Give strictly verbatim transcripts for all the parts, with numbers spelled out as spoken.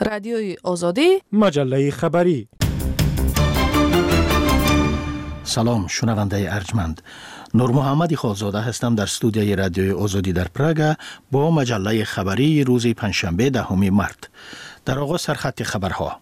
رادیوی آزادی، مجله خبری. سلام شنونده ارجمند، نور محمد خالزاده هستم در استودیوی رادیوی آزادی در پراگ با مجله خبری روز پنجشنبه دهم مارس. در آغاز سرخط خبرها.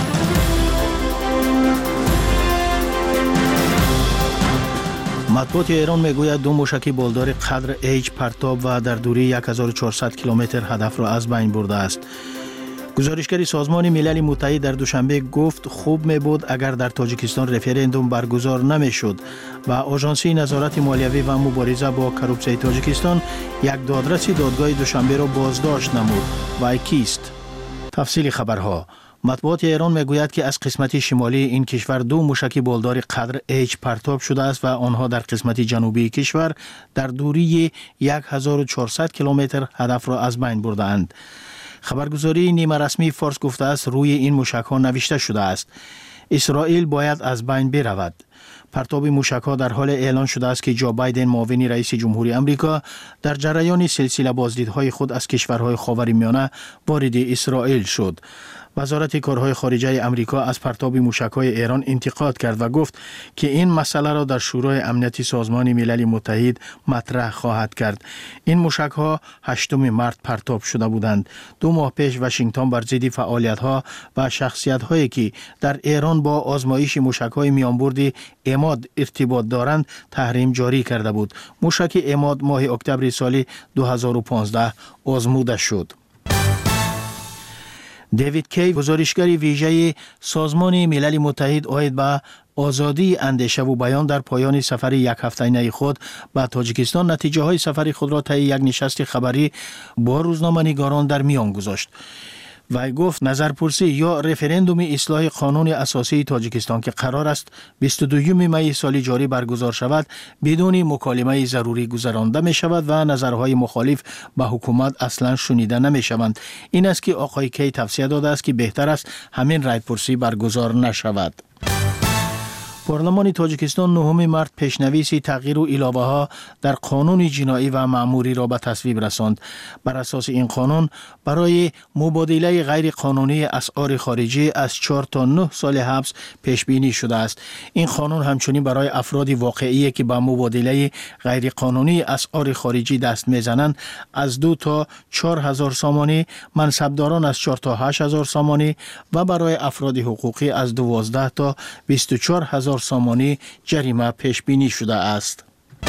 مطبوعات ایران میگوید دو موشک بالدار قدر ایچ پرتاب و در دوری هزار و چهارصد کیلومتر هدف را از بین برده است. گزارشگری سازمان ملل متحد در دوشنبه گفت خوب می بود اگر در تاجیکستان رفراندوم برگزار نمی شد و آژانسی نظارت مالیوی و مبارزه با کروپسیون تاجیکستان یک دادرس دادگاه دوشنبه را بازداشت نمود. و کیست؟ تفصیل خبرها. مطبوعات ایران میگوید که از قسمت شمالی این کشور دو موشک بالدار قدر ایچ پرتاب شده است و آنها در قسمت جنوبی کشور در دوری هزار و چهارصد کیلومتر هدف را از بین برده اند. خبرگزاری نیمه رسمی فارس گفته است روی این موشک ها نوشته شده است اسرائیل باید از بین برود. پرتاب موشک ها در حال اعلان شده است که جو بایدن معاون رئیس جمهوری آمریکا در جریان سلسله بازدیدهای خود از کشورهای خاورمیانه وارد اسرائیل شد. وزارت کارهای خارجه آمریکا از پرتاب موشک‌های ایران انتقاد کرد و گفت که این مسئله را در شورای امنیت سازمان ملل متحد مطرح خواهد کرد. این موشک‌ها هشتم مارس پرتاب شده بودند. دو ماه پیش واشنگتن بر ضد فعالیت‌ها و شخصیت‌هایی که در ایران با آزمایش موشک‌های میانبرد اماد ارتباط دارند تحریم جاری کرده بود. موشک اماد ماه اکتبر سال دو هزار و پانزده آزموده شد. دیوید کی، گزارشگر ویژه سازمان ملل متحد عاید به آزادی اندیشه و بیان، در پایان سفر یک هفته‌ای خود به تاجیکستان نتیجه های سفر خود را طی یک نشست خبری با روزنامه‌نگاران در میان گذاشت. و گفت نظرپرسی یا رفراندوم اصلاح قانون اساسی تاجیکستان که قرار است بیست و دوم می سال جاری برگزار شود بدون مکالمه ضروری گذرانده می شود و نظرهای مخالف به حکومت اصلا شنیده نمی شوند. این است که آقای کی توصیه داده است که بهتر است همین رایپرسی برگزار نشود. پارلمان تاجیکستان نهم مارس پیشنویس تغییر و علاوه ها در قانون جنایی و مأموری را به تصویب رساند. بر اساس این قانون برای مبادله غیر قانونی اسعار خارجی از چهار تا نه سال حبس پیش بینی شده است. این قانون همچنین برای افراد واقعی که به مبادله غیر قانونی اسعار خارجی دست میزنند از دو تا چهار هزار سامانی، منصبداران از چهار تا هشت هزار سامانی و برای افراد حقوقی از دوازده تا بیست و چهار هزار سامانی جریمه پیش بینی شده است.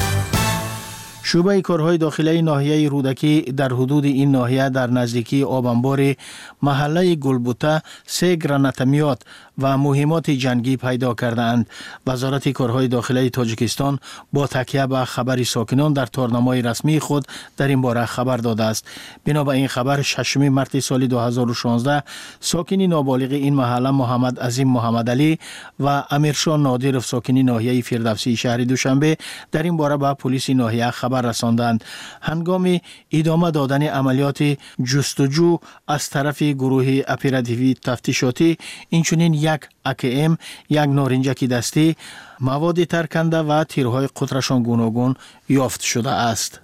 شعبه کارهای داخلی ناحیه رودکی در حدود این ناحیه در نزدیکی آبانبار محله گلبوته سه گرانتمیات و مهمات جنگی پیدا کردند. وزارت کارهای داخلی تاجیکستان با تکیه به خبر ساکنان در تارنمای رسمی خود در این باره خبر داده است. بنا به این خبر ششم مارس سال دو هزار و شانزده ساکنی نابالغ این محله محمد عظیم محمد علی و امیرشاه نادرов ساکنی ناحیه فردوسی شهر دوشنبه در این باره به پلیس ناحیه خبر رساندند. هنگام ادامه دادن عملیات جستجو از طرف گروه اپراتیوی تفتیشاتی اینچنین یک اکم، یک نارنجک دستی، مواد ترکنده و تیرهای قطرشان گوناگون یافت شده است.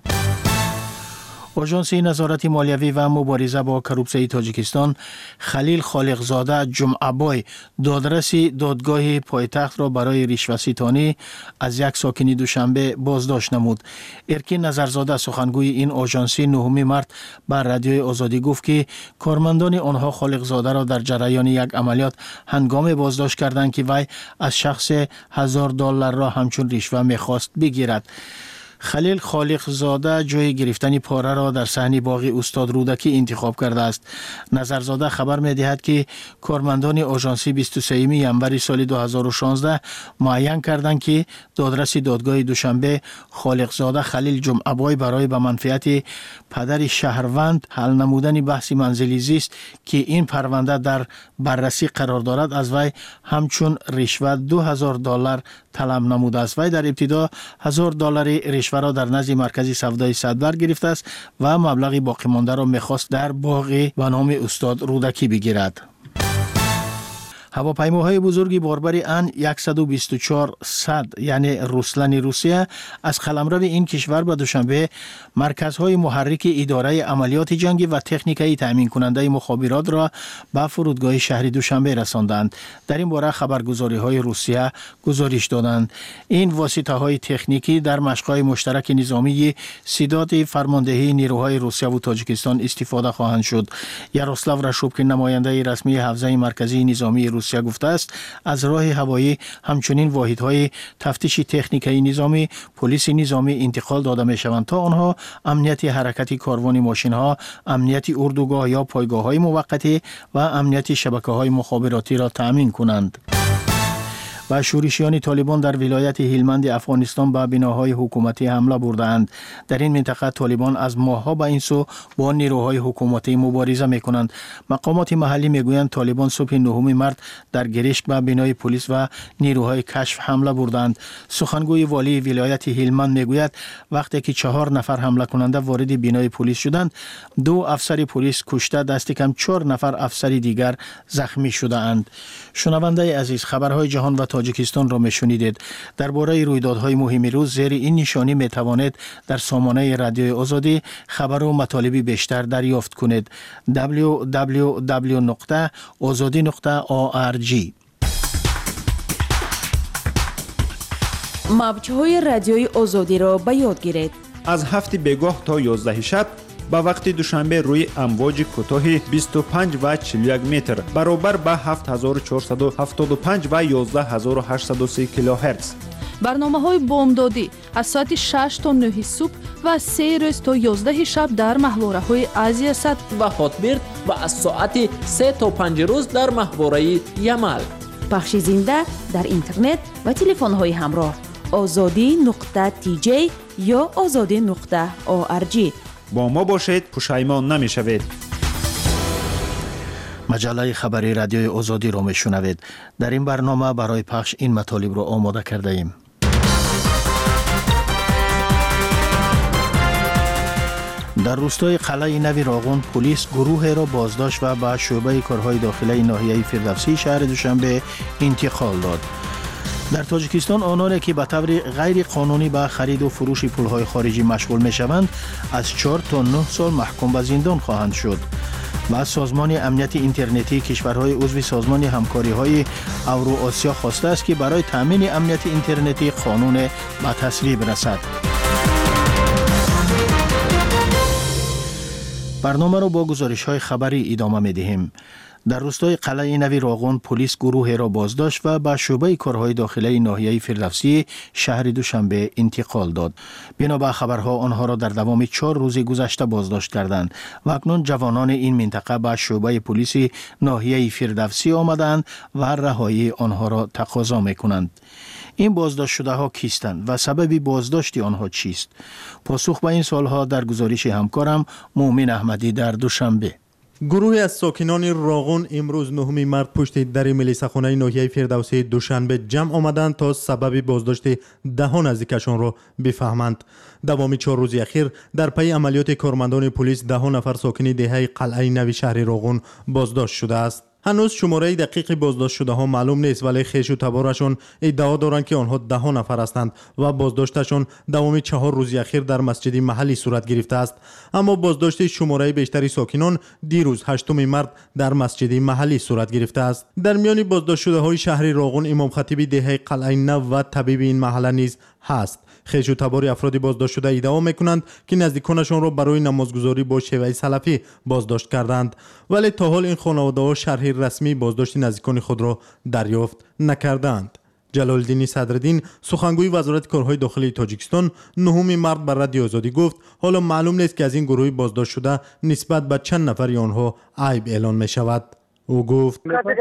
آژانسی نظارت مالیوی و مبارزه با کروپسیون تاجیکستان خلیل خالقزاده جمعه‌بای دادرس دادگاه پایتخت را برای رشوه‌ستانی از یک ساکن دوشنبه بازداشت نمود. ارکین نظرزاده سخنگوی این آژانسی نهم مارس بر رادیوی آزادی گفت که کارمندان آنها خالقزاده را در جریان یک عملیات هنگام بازداشت کردند که وی از شخص هزار دلار را همچون رشوه می‌خواست بگیرد. خلیل خالقزاده جای گرفتن پاره را در صحن باغ استاد رودکی انتخاب کرده است. نظرزاده خبر می دهد که کارمندان آژانسی بیست و سوم ژانویه سال دو هزار و شانزده معین کردند که دادرس دادگاه دوشنبه خالقزاده خلیل جمعه‌بای برای به منفعت پدر شهروند حل نمودن بحث منزلی زیست که این پرونده در بررسی قرار دارد از وی همچون رشوه دو هزار دلار طلب نموده است. وی در ابتدا هزار دلار رشوه را در نزد مرکز سودای صدبر گرفته است و مبلغ باقی مانده را می‌خواست در باغ به نام استاد رودکی بگیرد. ҳавопаймоҳои бузурги борбари ан صد و بیست و چهار صد یعنی руслани русия аз қаламрави ин кишвар ба душанбе марказҳои муҳаррики идораи амалиёти ҷангӣ ва техникаи таъминкунандаи мухобиротро ба фурудгоҳи шаҳри душанбе расонданд. дар ин бора хабаргузориҳои русия гузориш доданд. ин воситаҳои техникӣ дар машқҳои муштараки низомии сидоти фармондеҳии нирӯҳои русияву тоҷикистон истифода хоҳанд шуд. Ярослав Рашубкин, намояндаи расмии ҳавзаи марказии низомии русия, гуфтааст аз роҳи ҳавоӣ ҳамчунин воҳидҳои тафтиши техникаи низомӣ, полиси низомӣ интиқол дода мешаванд то онҳо амнияти ҳаракати корвони мошинҳо, амнияти урдугоҳ ё пойгоҳҳои муваққатӣ ва амнияти шабакаҳои мухобиротиро таъмин кунанд. و شورشیان طالبان در ولایت هلمند افغانستان به بناهای حکومتی حمله بردند. در این منطقه طالبان از ماه‌ها به این سو با نیروهای حکومتی مبارزه می‌کنند. مقامات محلی می‌گویند طالبان صبح نهم مارس در گرشک به بنای پلیس و نیروهای کشف حمله بردند. سخنگوی والی ولایت هلمند می‌گوید وقتی که چهار نفر حمله کننده وارد بنای پلیس شدند، دو افسر پلیس کشته، دست کم چهار نفر افسر دیگر زخمی شده‌اند. شنونده عزیز، خبرهای جهان و تاجیکستان را میشنیدید. درباره رویدادهای مهم روز زیر این نشانی میتوانید در سامانه رادیوی آزادی خبر و مطالب بیشتر دریافت کنید. دبلیو دبلیو دبلیو نقطه آزادی نقطه او آر جی. موج‌های رادیوی آزادی را به یاد گیرید. از هفت بگاه تا یازده شب با وقت دوشنبه روی امواج کوتاه بیست و پنج و چهل و یک متر برابر با هفت هزار و چهارصد و هفتاد و پنج و یازده هزار و هشتصد و سه کیلوهرتز. برنامه‌های بامدادی از ساعت شش تا نه صبح و سه روز تا یازده شب در محوره‌های آسیا صد و هاتبرد و از ساعت سه تا پنج روز در محوره یمل. پخش زنده در اینترنت و تلفن‌های همراه آزادی نقطه تی جی یا آزادی نقطه او آر جی. با ما باشید، پشیمان نمی‌شوید. مجله خبری رادیوی آزادی را میشنوید. در این برنامه برای پخش این مطالب را آماده کرده ایم. در روستای قلعه نوی راغون پلیس گروه را بازداشت و به شعبه کارهای داخلی ناحیه فردوسی شهر دوشنبه انتقال داد. در تاجیکستان آنانی که به طور غیر قانونی به خرید و فروش پولهای خارجی مشغول می شوند از چهار تا نه سال محکوم به زندان خواهند شد. و سازمان امنیت اینترنتی کشورهای عضو سازمان همکاری های اورو آسیا خواسته است که برای تامین امنیت اینترنتی قانون به تصویب رسد. برنامه را با گزارش های خبری ادامه می دهیم. در روستای قلعه نوی راغون پلیس گروه را بازداشت و به شعبه کارهای داخلی ناحیه فردوسی شهر دوشنبه انتقال داد. بنا به خبرها آنها را در دوام چهار روز گذشته بازداشت کردند و اکنون جوانان این منطقه به شعبه پلیس ناحیه فردوسی آمدند و رهایی آنها را تقاضا می‌کنند. این بازداشت شده ها کیستند و سبب بازداشت آنها چیست؟ پاسخ به این سوالها در گزارش همکارم مومن احمدی در دوشنبه. گروهی از ساکنان راغون امروز نهم مارس پشت در ملیسه‌خانه ناحیه فردوسی دوشنبه جمع آمدند تا سبب بازداشت ده نزدیکشان را بفهمند. دوام چهار روز اخیر در پی عملیات کارمندان پلیس ده نفر ساکن دهه قلعه نوی شهر راغون بازداشت شده است. هنوز شماره دقیق بازداشت شده ها معلوم نیست، ولی خویش و تبارشان ادعا دارند که آنها ده نفر هستند و بازداشتشان دوام چهار روز اخیر در مسجد محلی صورت گرفته است. اما بازداشت شماره بیشتری ساکنان دیروز هشتم مارس در مسجد محلی صورت گرفته است. در میان بازداشت شده های شهر راغون امام خطیب دهه قلعه نو و طبیب این محله نیز هست. خویش و تبار افراد بازداشت شده ادعا میکنند که نزدیکانشان را برای نمازگزاری با شیوه سلفی بازداشت کردند، ولی تا حال این خانواده ها شرح رسمی بازداشت نزدیکان خود را دریافت نکردند. جلال‌الدین صدرالدین سخنگوی وزارت کارهای داخلی تاجیکستان نهم مارس بر رادیو آزادی گفت حالا معلوم نیست که از این گروه بازداشت شده نسبت به چند نفر آنها عیب اعلان می شود. او گفت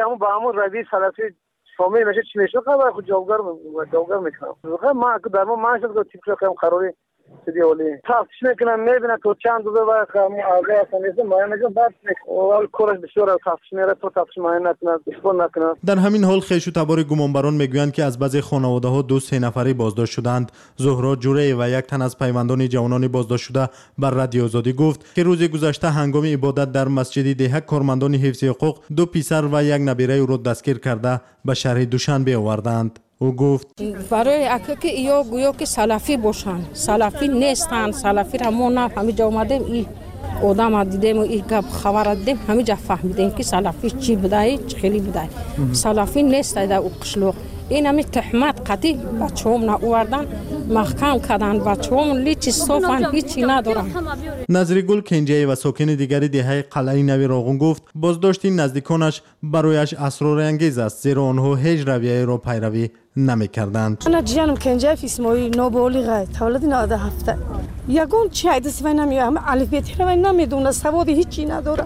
فامیل میشه چی میشه خبر خود جوابگر جوابگر میکنم. ما در ما معاش رو تیپ کنم قراری سریالی تفتیش میکنم میبینم تو چند روزه و آگاه هستم نیستم ماین نکنم بعد اول کورش بسیار تفتیش میره تو تفتیش ماین نکنم اشکال نکنم. در همین حال خیش و تبار گمانبران میگویند که از بعضی خانواده ها دو سه نفری بازداشت شدند. زهرا جوره و یک تن از پیوندان جوانان بازداشت شده بر رادیو آزادی گفت که روز گذشته هنگام عبادت در مسجد دهک کارمندان حفظ حقوق دو پسر و یک نبیره او را دستگیر کرده به شهر دوشنبه آوردند. او گفت برای اکه یا گویا که سلفی باشن، سلفی نیستن، سلفی را ما نفهمیده اومدیم این آدم دیدیم و این گپ خبر دیدیم همینجا فهمیدیم که سلفی چی بوده چه خیلی بوده. سلفی نیست در او قشلوق این همی تحمت قطعی بچه هم ناوردن محکم کردن بچه هم لیچی صافن هیچی ندارن. نظریگل کنجی و ساکن دیگری دهه قلعه نوی راغون گفت بازداشت نزدیکانش برایش اسرارانگیز است زیرا آنها هیچ رویه را پیروی نمی کردند. انا جانم کنجی فیسموی نابالغه تولد نوده هفته یگان چای دستی نمی هم الفبیت رو نمیدونه سواد هیچی نداره.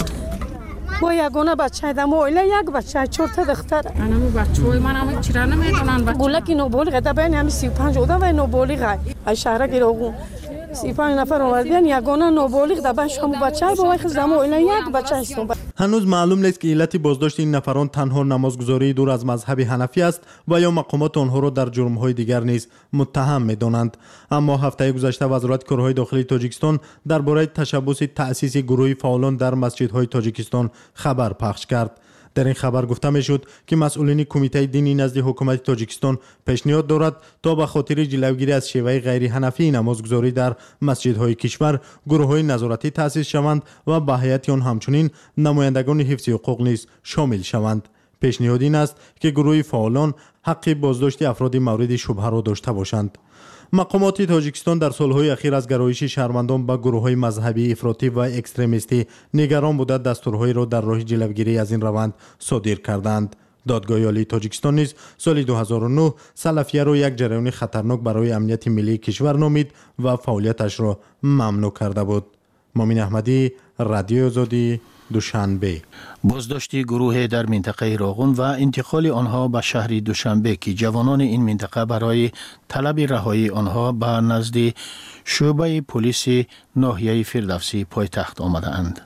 با یگانه بچه دم اوله یک بچه چهار تا دختر. منم بچه‌های منم چرا نمیدونن بچه. بولا که نابالغه تا بین همین سی و پنج آدم و نابالغه. ای شهر گیرو سی و پنج نفر اومدن یگانه نابالغ تا بین شما بچه با خود دم اوله یک بچه است. هنوز معلوم نیست که علت بازداشت این نفران تنها نمازگزاری دور از مذهب حنفی است و یا مقامات آنها را در جرم‌های دیگر نیز متهم می‌دانند. اما هفته گذشته وزارت کارهای داخلی تاجیکستان درباره تشبث تأسیس گروهی فعالان در مسجدهای تاجیکستان خبر پخش کرد. در این خبر گفته میشد که مسئولین کمیته دینی نزد حکومت تاجیکستان پیشنهاد دارد تا به خاطر جلوگیری از شیوه غیر حنفی نمازگزاری در مسجدهای کشور گروه‌های نظارتی تأسیس شوند و به هیئت آن همچنین نمایندگان حفظ حقوق نیز شامل شوند. پیشنهاد این است که گروه فعالان حق بازداشت افراد مورد شبهه را داشته باشند. مقامات تاجیکستان در سالهای اخیر از گرایش شهروندان به گروه‌های مذهبی افراطی و اکستریمیستی نگران بوده دستورهایی را در راه جلوگیری از این روند صادر کردند. دادگاه عالی تاجیکستان نیز سال دو هزار و نه سلفیه را یک جریان خطرناک برای امنیت ملی کشور نامید و فعالیتش را ممنوع کرده بود. مامین احمدی، رادیو آزادی، دوشنبه. بازداشت گروه در منطقه راغون و انتقال آنها به شهر دوشنبه که جوانان این منطقه برای طلب رهایی آنها به نزد شعبه پلیس ناحیه فردوسی پایتخت آمدند.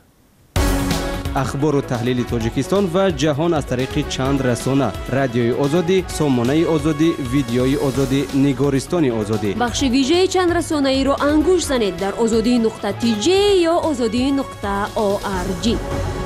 اخبار و تحلیل تاجیکستان و جهان از طریق چند رسانه: رادیوی آزادی، سامانه آزادی، ویدیوی آزادی، نگارستان آزادی. بخش ویژه چند رسانه ای را انگوش زنید در آزادی نقطه تی جی یا آزادی نقطه او آر جی.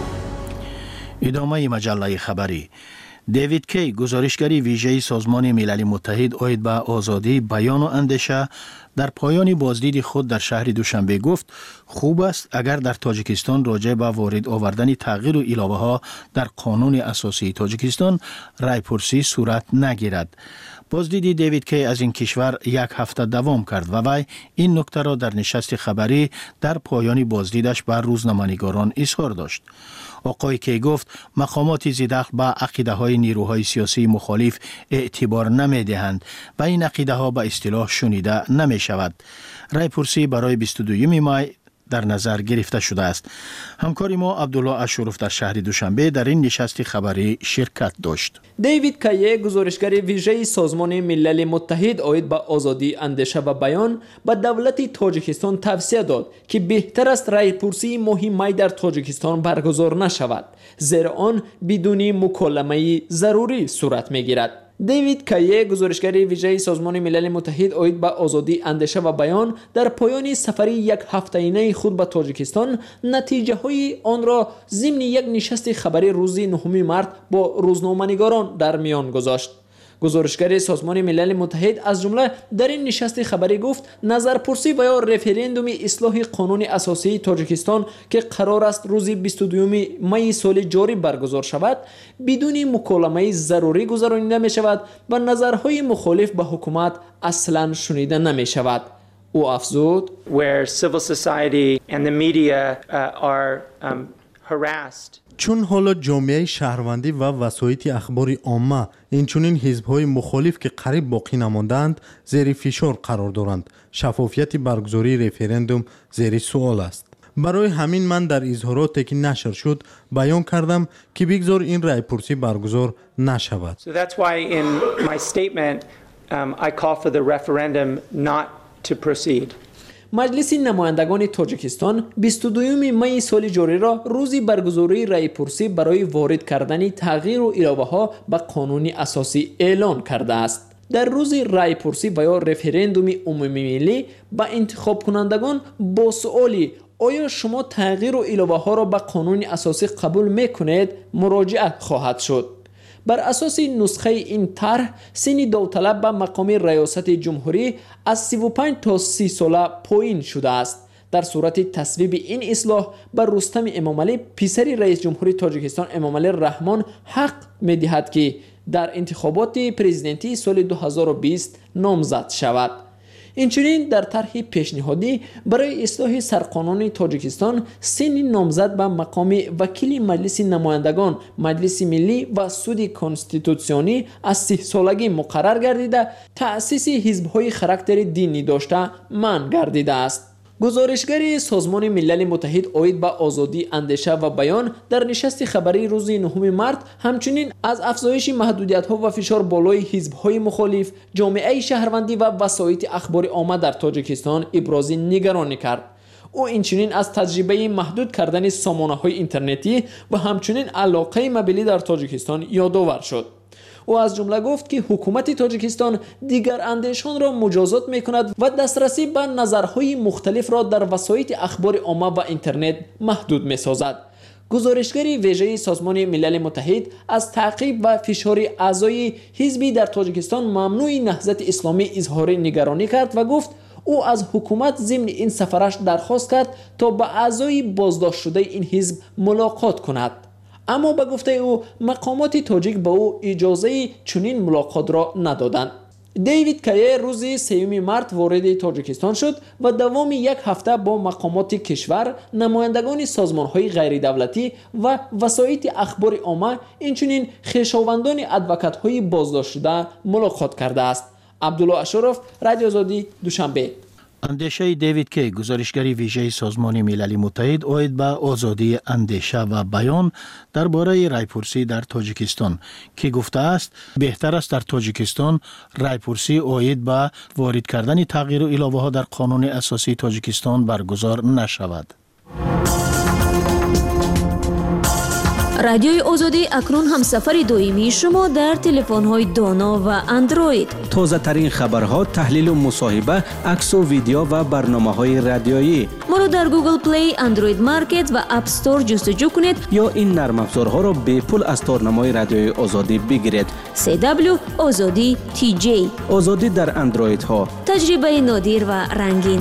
ادامه مجله خبری. دیوید کی، گزارشگری ویژه سازمان ملل متحد اوید به آزادی، بیان و اندیشه، در پایان بازدید خود در شهر دوشنبه گفت خوب است اگر در تاجیکستان راجع به وارد آوردن تغییر و علاوه ها در قانون اساسی تاجیکستان رایپرسی صورت نگیرد. بازدید دیوید کی از این کشور یک هفته دوام کرد و وی این نکته را در نشست خبری در پایان بازدیدش بر روزنامه‌نگاران اظهار داشت. آقای کی گفت مقامات ذی‌دخل به عقیده های نیروهای سیاسی مخالف اعتبار نمی دهند و این عقیده ها به اصطلاح شنیده نمی شود. رایپرسی برای بیست و دوم مای در نظر گرفته شده است. همکار ما عبدالله اشرف در شهر دوشنبه در این نشست خبری شرکت داشت. دیوید کی، گزارشگر ویژه سازمان ملل متحد اوید به آزادی اندیشه و بیان، به دولت تاجیکستان توصیه داد که بهتر است رایپرسی مهمی در تاجیکستان برگزار نشود، زیرا آن بدون مکالمه ضروری صورت میگیرد. دیوید کی، گزارشگر ویژه سازمان ملل متحد اوید به آزادی اندیشه و بیان، در پایان سفری یک هفته‌ای خود به تاجیکستان نتیجه های آن را ضمن یک نشست خبری روز نهم مارس با روزنامه‌نگاران در میان گذاشت. گزارشگر سازمان ملل متحد از جمله در این نشست خبری گفت نظرپرسی و یا رفراندوم اصلاح قانون اساسی تاجیکستان که قرار است روز بیست و دوم می سال جاری برگزار شود بدون مکالمه ضروری گذرانیده می شود و نظرهای مخالف به حکومت اصلا شنیده نمی شود. او افزود where civil society and the media uh, are um, harassed. چون حالا جامعه شهروندی و وسایط اخبار عامه اینچنین حزب‌های مخالف که قریب باقی نماندند زیر فشار قرار دارند، شفافیت برگزاری رفراندوم زیر سوال است. برای همین من در اظهاراتی که نشر شد بیان کردم که بگذار این رایپرسی برگزار نشود. So that's why in my statement um, I call for the referendum not to proceed. مجلس نمایندگان تاجیکستان بیست و دوم می سال جاری را روزی برگزاری رای پرسی برای وارد کردن تغییر و اضافه ها به قانون اساسی اعلان کرده است. در روز رای پرسی و یا رفراندوم عمومی ملی به انتخاب کنندگان با سوالی آیا شما تغییر و اضافه ها را به قانون اساسی قبول میکنید مراجعه خواهد شد. بر اساس نسخه این طرح سن داوطلب به مقام ریاست جمهوری از سی و پنج تا سی ساله پایین شده است. در صورت تصویب این اصلاح بر رستم امامعلی پسر رئیس جمهوری تاجیکستان امامعلی رحمان حق می‌دهد که در انتخابات پرزیدنتی سال دو هزار و بیست نامزد شود. اینچنین در طرح پیشنهادی برای اصلاح سرقانون تاجیکستان سن نامزد به مقام وکیل مجلس نمایندگان مجلس ملی و سود کنستیتوسیونی از سی سالگی مقرر گردیده تأسیس حزب‌های خاراکتر دینی داشته منع گردیده است. گزارشگر سازمان ملل متحد عاید به آزادی اندیشه و بیان در نشست خبری روز نهم مارس همچنین از افزایش محدودیت‌ها و فشار بالای حزب‌های مخالف، جامعه شهروندی و وسایط اخبار عامه در تاجیکستان ابراز نگرانی کرد. او اینچنین از تجربه محدود کردن سامانه‌های اینترنتی و همچنین علاقه ملی در تاجیکستان یادآور شد. او از جمله گفت که حکومت تاجیکستان دیگر اندیشان را مجازات می‌کند و دسترسی به نظرهای مختلف را در وسایط اخبار عامه و اینترنت محدود می‌سازد. گزارشگر ویژه سازمان ملل متحد از تعقیب و فشار اعضای حزبی در تاجیکستان ممنوع نهضت اسلامی اظهار نگرانی کرد و گفت او از حکومت ضمن این سفرش درخواست کرد تا با اعضای بازداشت شده این حزب ملاقات کند. اما به گفته او مقامات تاجیک به او اجازه چنین ملاقات را ندادند. دیوید کایه روز سوم مارس وارد تاجیکستان شد و دوام یک هفته با مقامات کشور، نمایندگان سازمان‌های غیر دولتی و وسایط اخبار عامه اینچنین خویشاوندان ادوکات‌های بازداشت شده ملاقات کرده است. عبدالله اشرف، رادیو آزادی، دوشنبه. اندیشه دیوید کی، گزارشگر ویژه سازمان ملل متحد عاید به آزادی اندیشه و بیان درباره رایپرسی در تاجیکستان که گفته است بهتر است در تاجیکستان رایپرسی عاید به وارد کردن تغییر و اضافه ها در قانون اساسی تاجیکستان برگزار نشود. رادیوی آزادی اکنون همسفر دائمی شما در تلفن‌های دانا و اندروید. تازه ترین خبرها، تحلیل و مصاحبه، عکس و ویدیو و برنامه‌های رادیویی. ما را در گوگل پلی، اندروید مارکت و اپ استور جستجو کنید یا این نرم افزارها را به پول از تارنمای رادیوی آزادی بگیرید. سی دبلیو آزادی تی جی. آزادی در اندروید ها. تجربه نادر و رنگین.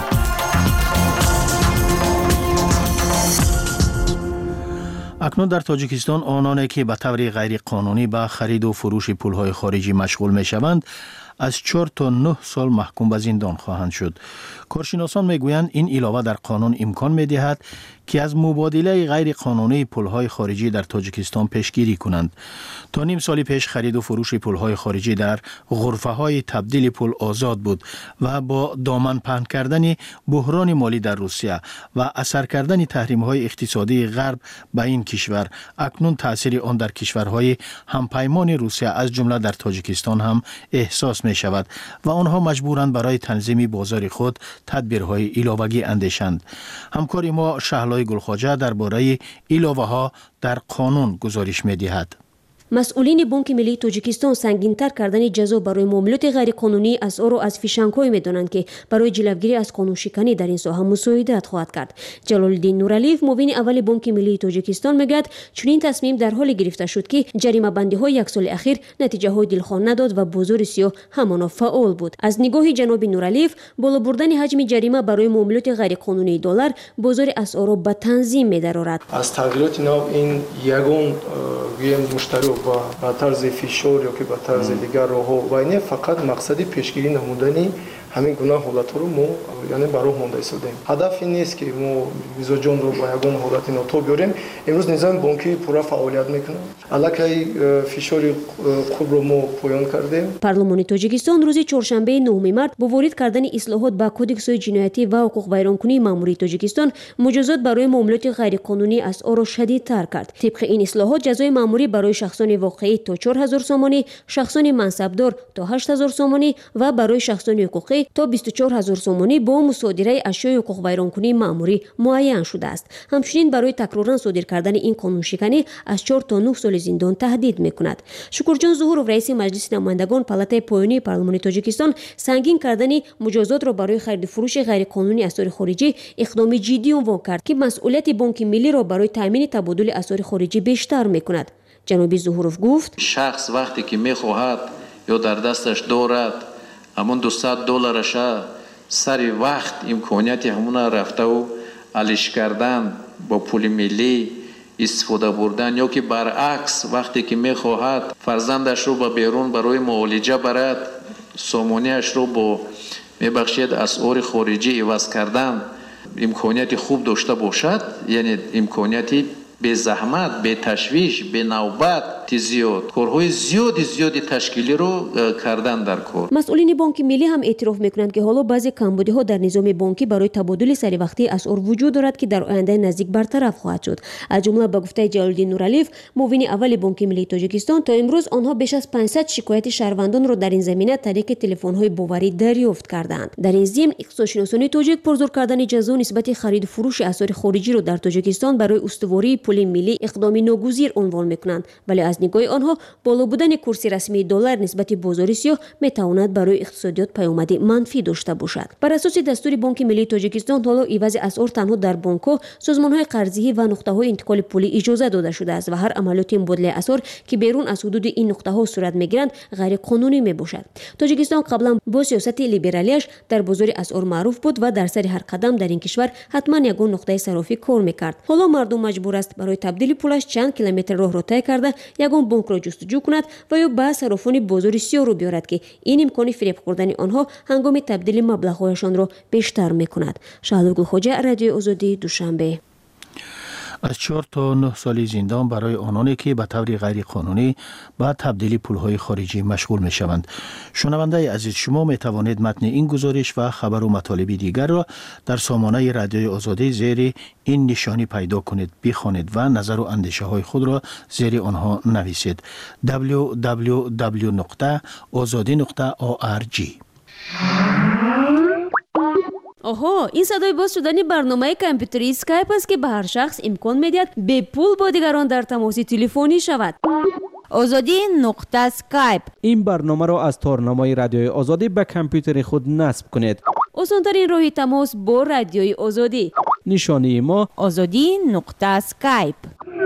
اکنون در تاجیکستان آنانی که به طور غیر قانونی به خرید و فروش پولهای خارجی مشغول می شوند از چهار تا نه سال محکوم به زندان خواهند شد. کارشناسان میگویند این علاوه در قانون امکان می‌دهد که از مبادله غیر قانونی پولهای خارجی در تاجیکستان پیشگیری کنند. تا نیم سال پیش خرید و فروش پولهای خارجی در غرفه‌های تبدیل پول آزاد بود و با دامن پهن کردن بحران مالی در روسیه و اثر کردن تحریم‌های اقتصادی غرب به این کشور اکنون تأثیر آن در کشورهای همپیمان روسیه از جمله در تاجیکستان هم احساس می شود و آنها مجبورند برای تنظیم بازار خود تدبیرهای علاوه‌ای اندیشند. همکار ما شهلای گلخواجه درباره علاوه ها در قانون گزارش می دهد. مسئولین بانک ملی تاجیکستان سنگین‌تر کردن جزا برای معاملات غیر قانونی از آن را از فیشنگ‌هایی می‌دانند که برای جلوگیری از قانون شکنی در این ساحه مساعدت خواهد کرد. جلال‌الدین نورالیف معاون اول بانک ملی تاجیکستان میگوید چنین تصمیم در حالی گرفته شد که جریمه بندی‌های یک سال اخیر نتیجه‌های دلخواه نداد و بازار سیاه همانا فعال بود. از نگاه جناب نورالیف بالا بردن حجم جریمه برای معاملات غیر قانونی دلار بازار اسعار را به تنظیم می‌دارد. از تغییرات نو این یگان گویم مشتری با طرز فشار یا که با طرز دیگر راه و اینه فقط مقصدی پیشگیری نمودنی همین گناه حالت رو ما یعنی برای مونده ایستادیم. هدف این نیست که ما ویزا جان رو با یگان حالت ناتو بیاریم. امروز نظام بانکی پورا فعالیت میکنه. الکی فشار خوب رو ما پایان کردیم. پارلمان تاجیکستان روز چهارشنبه نهم مارس با وارد کردن اصلاحات به کدکس جنایتی و حقوق ویرانکنی ماموری تاجیکستان مجازات برای معاملات غیر قانونی اسعار را شدیدتر کرد. طبق این اصلاحات جزای ماموری برای شخصان واقعی تا چهار هزار سامانی، شخصان منصبدار تا هشت هزار سامانی و برای شخصان حقوقی сомонӣ то бисту чор ҳазор сомонӣ бо мусодираи ашёи ҳуқуқвайронкунии маъмурӣ муайян шудааст. ҳамчунин барои такроран содир кардани ин қонуншиканӣ аз чор то нӯҳ соли зиндон таҳдид мекунад. шукурҷон зуҳуров, раиси маҷлиси намояндагон палатаи поёнии парлумони тоҷикистон, сангин кардани муҷозотро барои хариду фурӯши ғайриқонунии асъори хориҷӣ иқдоми ҷиддӣ унвон кард, ки масъулияти бонки миллиро барои таъмини табодули асъори хориҷӣ бештар мекунад. ҷаноби зуҳуров гуфт: шахс вақте ки мехоҳад ё дар дасташ дорад ҳамон дусад доллараша сари вақт имконияти ҳамуна рафтаву алиш кардан бо пули миллӣ истифода бурдан, ё ки баръакс вақте ки мехоҳад фарзандашро ба берун барои муолиҷа барад, сомонияшро бо мебахшед асъори хориҷӣ иваз кардан имконияти хуб дошта бошад, яъне имконияти безаҳмат, беташвиш, бенавбати зиёд, корҳои зиёди зиёди ташкилиро кардан дар кор. масъулини бонки миллӣ ҳам эътироф мекунанд, ки ҳоло баъзе камбудиҳо дар низоми бонкӣ барои табодули саривақтии асъор вуҷуд дорад, ки дар ояндаи наздик бартараф хоҳад шуд. аз ҷумла ба гуфтаи Ҷалолиддин Нуралиев, муовини аввали бонки миллии Тоҷикистон, то имрӯз онҳо беш аз панҷсад шикояти шаҳрвандонро дар ин замина тариқи телефонҳои боварӣ дарёфт карданд. дар ин зимн иқтисодшиносони тоҷик пурзур кардани ҷазо нисбати хариду фурӯши асъори хориҷиро дар Тоҷикистон барои устувории пули миллӣ иқдоми ногузир унвон мекунанд, вале аз нигоҳи онҳо боло будани курси расмии доллар нисбати бозори сиёҳ метавонад барои иқтисодиёт паёмади манфӣ дошта бошад. бар асоси дастури бонки миллии Тоҷикистон, ҳоло ивази асъор танҳо дар бонкҳо, созмонҳои қарзӣ ва нуқтаҳои интиқоли пулӣ иҷоза дода шудааст ва ҳар амалиёти мубодилаи асъор ки берун аз ҳудуди ин нуқтаҳо сурат мегиранд ғайриқонунӣ мебошад. Тоҷикистон қаблан бо сиёсати либералияш дар бозори асъор маъруф буд ва дар сари ҳар қадам дар ин кишвар ҳатман ягон нуқтаи сарофӣ кор мекард. ҳоло мардум маҷбур аст барои табдили пулаш чанд километр роҳро тай карда ягон бонкро ҷустуҷӯ кунад ва ё ба сарофони бозори сиёҳ рӯ биёрад, ки ин имкони фиреб хӯрдани онҳо ҳангоми табдили маблағҳояшонро бештар мекунад. Шаҳлӯ Гулхоҷа, Радиои Озодӣ, Душанбе. аз чор то нӯҳ соли зиндон барои ононе ки ба таври ғайриқонунӣ ба табдили пулҳои хориҷӣ машғул мешаванд. шунавандаи азиз, шумо метавонед матни ин гузориш ва хабару матолиби дигарро дар сомонаи Радиои Озодӣ зери ин нишонӣ пайдо кунед, бихонед ва назару андешаҳои худро зери онҳо нависед. дабл ю дабл ю дабл ю нуқта озодӣ нуқта орг. оҳо, ин садои боз шудани барномаи компютерии Skype аст, ки ба ҳар шахс имкон медиҳад бепул бо дигарон дар тамоси телефонӣ шавад. озодӣ нуқта Skype. ин барномаро аз торнамои Радиои Озодӣ ба компютери худ насб кунед. осонтарин роҳи тамос бо Радиои Озодӣ. нишонии мо озодӣ нуқта Skype.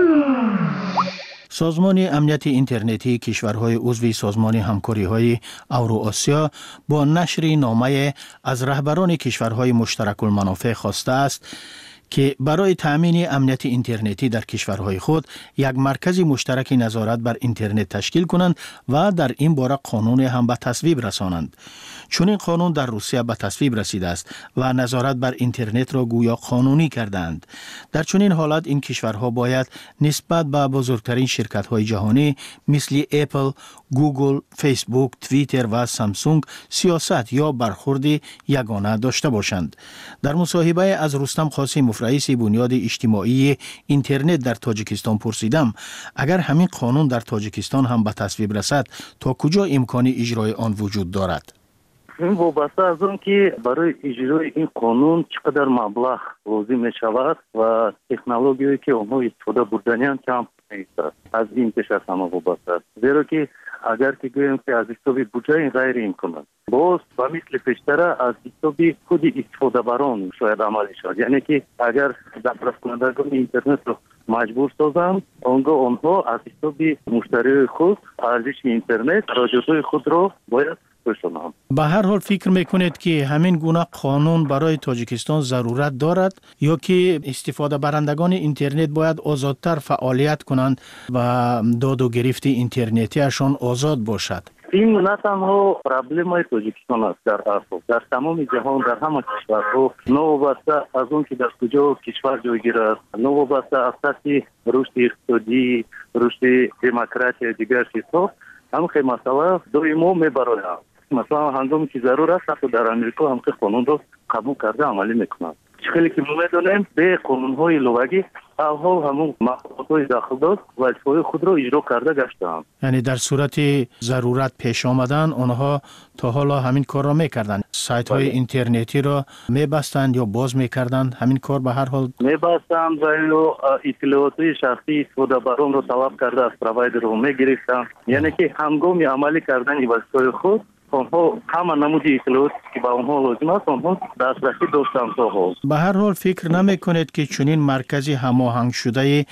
созмони амнияти интернетии кишварҳои узви созмони ҳамкориҳои Авроосиё бо нашри номае аз раҳбарони кишварҳои муштаракулманофеъ хостааст, ки барои таъмини амнияти интернетӣ дар кишварҳои худ як маркази муштараки назорат бар интернет ташкил кунанд ва дар ин бора қонуне ҳам ба тасвиб расонанд. чунин қонун дар Русия ба тасвиб расидааст ва назорат бар интернетро гӯё қонунӣ кардаанд. дар чунин ҳолат ин кишварҳо бояд нисбат ба бузургтарин ширкатҳои ҷаҳонӣ мисли Apple, Google, Facebook, Twitter ва Samsung сиёсат ё бархурди ягона дошта бошанд. дар мусоҳибае аз Рустам Қосимов, раиси бунёди иҷтимоии интернет дар Тоҷикистон пурсидам, агар ҳамин қонун дар Тоҷикистон ҳам ба тасвиб расад, то куҷо имкони иҷрои он вуҷуд дорад? ин вобаста аз он ки барои иҷрои ин қонун чӣ қадар маблағ лозим мешавад ва технологияе ки онҳо истифода бурданиянд кам меистад. аз ин пеш аз ҳама вобаста аст. зеро ки агар ки гӯем ки аз ҳисоби буҷа ин ғайриимкон аст, боз ба мисли пештара аз ҳисоби худи истифодабарон шояд амалӣ шавад. яъне ки агар дафтаркунандагони интернетро маҷбур созанд, он гоҳ онҳо аз ҳисоби муштариҳои худ арзиши интернет хароҷотҳои худро бояд пӯшонанд. ба ҳар ҳол фикр мекунед ки ҳамин гуна қонун барои Тоҷикистон зарурат дорад ё ки истифодабарандагони интернет бояд озодтар фаъолият кунанд ва доду гирифти интернетиашон озод бошад? ин на танҳо проблемаи Тоҷикистон аст, дар асл дар тамоми ҷаҳон, дар ҳама кишварҳо, новобаста аз он ки дар куҷо кишвар ҷойгир аст, новобаста аз сатҳи рушди иқтисодӣ, рушди демократия дигар чизҳо, ҳамхе масъала доимо мебароянд. масалан ҳангоме ки зарур аст, ҳатто дар амрико ҳамхе қонунро қабул карда амалӣ мекунанд. чӣ хеле ки мо медонем бе қонунҳои иловагӣ اول همون مقامات داخل داشت وظیفه خود را اجرا کرده گشتند. یعنی در صورت ضرورت پیش آمدن آنها تا حالا همین کار را میکردند، سایت های اینترنتی را میبستند یا باز میکردند، همین کار به هر حال میبستند و یا اطلاعات شخصی استفادهبران را طلب کرده از پروایدر را میگرفتند. یعنی که هنگام عملی کردن وظیفه خود آنها همه نمود اطلاعات که به آنها لازم است آنها دسترسی داشتند تا حال. به هر حال فکر نمی کنید که چنین مرکزی هماهنگ شده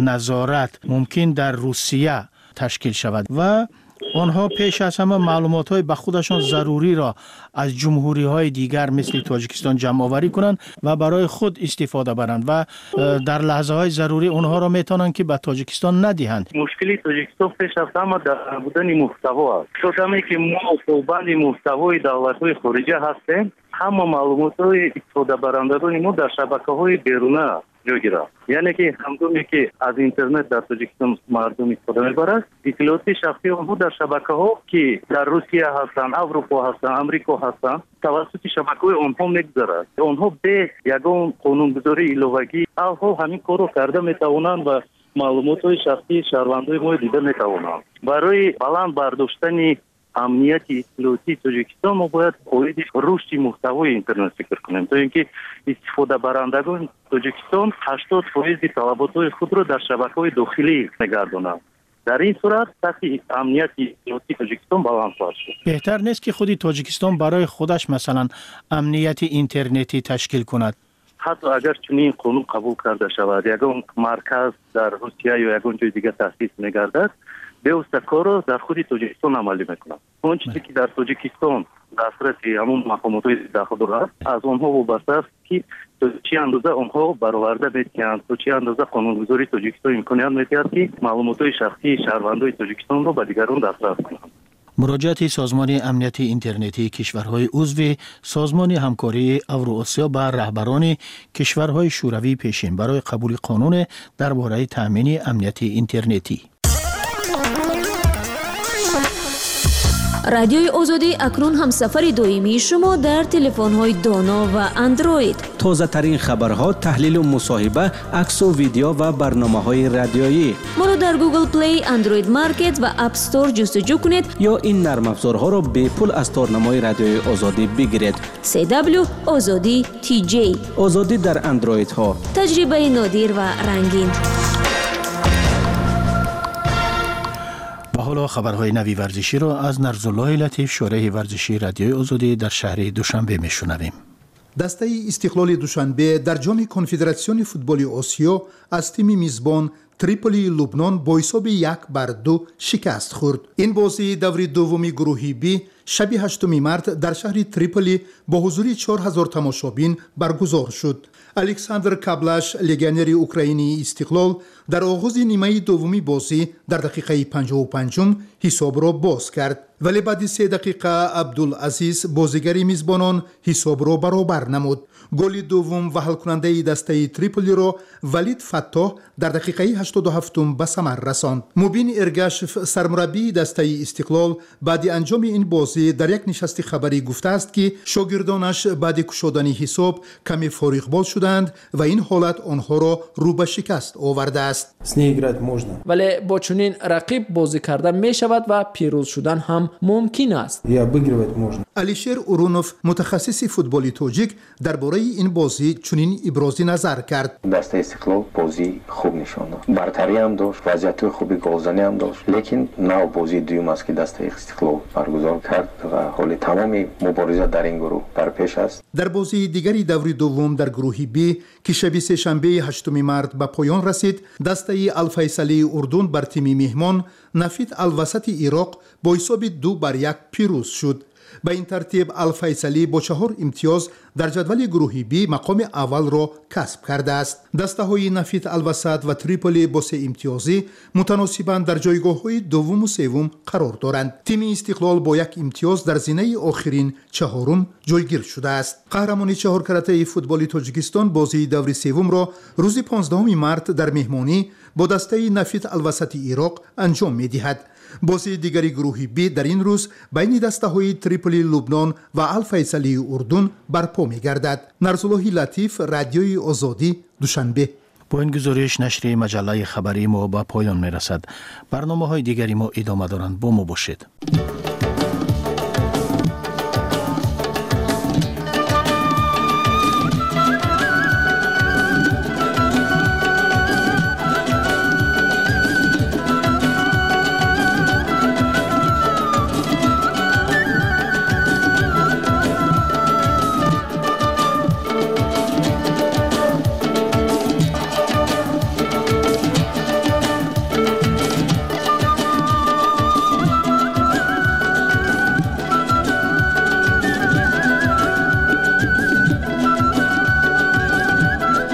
نظارت ممکن در روسیه تشکیل شود و آنها پیش از همه معلومات های به خودشان ضروری را از جمهوری های دیگر مثل تاجیکستان جمع آوری کنند و برای خود استفاده برند و در لحظه های ضروری آنها را میتونند که به تاجیکستان ندهند. مشکلی تاجیکستان پیش از همه در بودن محتوا است. چون که ما پابند محتوای دولت های خارجی هستیم، همه معلومات های استفاده برندگان ما در شبکه های بیرونه جای گیرد. یعنی که هنگامی که از اینترنت در تاجیکستان مردم استفاده میبرند، اطلاعات شخصی آنها در شبکه ها که در روسیه هستند، اروپا هستند، امریکا هستند، توسط شبکه های آنها میگذرد. آنها به یگان قانونگذاری ایلوگی آنها همین کار رو کرده میتوانند و معلومات های شخصی شهروندان ما دیده میتوانند. برای بلند برداشتن امنیتی اطلاعاتی تاجیکستان ما باید قاید رشد محتوای اینترنت فکر کنیم تا اینکه استفاده برندگان تاجیکستان هشتاد فیصد طلبات خود را در شبکه‌های داخلی نگردانند. در این صورت سطح امنیتی اطلاعاتی تاجیکستان بالانس شد. بهتر نیست که خودی تاجیکستان برای خودش مثلا امنیت اینترنتی تشکیل کند؟ حتی اگر چنین قانون قبول کرده شود، یگان مرکز در روسیه یا یگان جای دیگه تأسیس می‌گردد، بیوسته کار را در خود تاجیکستان عملی میکنند. اون چیزی که در تاجیکستان دسترسی همون مقامات داخل است، از آنها وابسته است که چه اندازه آنها برآورده میکنند، چه اندازه قانونگذاری تاجیکستان امکانیت میدهد که معلومات شخصی شهروندان تاجیکستان را به دیگران دسترس کنند. مراجعت سازمان امنیت اینترنتی کشورهای عضو سازمان همکاری اوراسیا به رهبران کشورهای شوروی پیشین برای قبول قانون درباره تامین امنیت اینترنتی. رادیوی آزادی اکنون همسفر دائمی شما در تلفن‌های دانا و اندروید. تازه ترین خبرها، تحلیل و مصاحبه، عکس و ویدیو و برنامه‌های رادیویی. ما را در گوگل پلی، اندروید مارکت و اپ استور جستجو کنید یا این نرم افزارها را به پول از تارنمای رادیوی آزادی بگیرید. سی دبلیو آزادی تی جی. آزادی در اندروید ها. تجربه نادر و رنگین. و حالا خبرهای نوی ورزشی را از نرزالله لطیف، شورای ورزشی رادیوی آزادی در شهر دوشنبه میشنویم. دسته استقلال دوشنبه در جام کنفدراسیون فوتبال آسیا از تیم میزبان تریپولی لبنان با حساب یک بر دو شکست خورد. این بازی دوری دومی گروهی بی شب هشتم مارس در شهر تریپولی با حضور چهار هزار تماشابین برگزار شد. الکساندر کابلاش، لگنر اوکراینی استقلال، در آغاز نیمه دومی بازی در دقیقه پنجاه و پنج حساب را باز کرد، ولی بعد سه دقیقه عبدالعزیز بازیگر میزبانان حساب را برابر نمود. گل دوم و حل کننده دسته تریپولی را ولید فتاح در دقیقه هشتاد و هفت به ثمر رساند. مبین ارگاشف، سرمربی دسته استقلال، بعد انجام این بازی در یک نشست خبری گفته است که شاگردانش بعد گشودن حساب کمی فارغ بال شدند و این حالت آنها را رو به شکست آورده است. ولی با چنین رقیب بازی کردن می شود و پیروز شدن هم ممکن است. علیشیر اورونوف، متخصص فوتبال تاجیک، درباره این بازی چنین ابراز نظر کرد. دسته استقلال بازی خوب نشان داد، برتری هم داشت، وضعیت خوبی گلزنی هم داشت، لیکن نو بازی دوم است که دسته استقلال برگزار کرد و حال تمام مبارزه در این گروه در پیش است. در بازی دیگری دوری دوم در گروه بی که شب سه شنبه هشتم مارس به پایان رسید، دسته الفیصلی اردن بر تیم مهمان نفید الوسط عراق با حساب دو بر یک پیروز شد. به این ترتیب الفیصلی با چهار امتیاز در جدول گروهی بی مقام اول را کسب کرده است. دسته های نفید الوسط و تریپولی با سه امتیازی متناسباً در جایگاه های دوم و سوم قرار دارند. تیم استقلال با یک امتیاز در زینه آخرین چهارم جایگیر شده است. قهرمانی چهار کرته فوتبال تاجیکستان بازی دور سوم را روز پانزدهم مارس در مهمانی با دسته نفید الوسط عراق انجام می دهد. بازی دیگری گروهی بی در این روز بین دسته های تریپولی لبنان و الفیصلی اردن برپا می گردد. نرزالله لطیف، رادیوی آزادی، دوشنبه. با این گزارش نشر مجله خبری ما به پایان می رسد. برنامه های دیگری ما ادامه دارند. با ما باشید.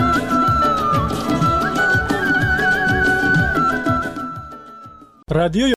رادیو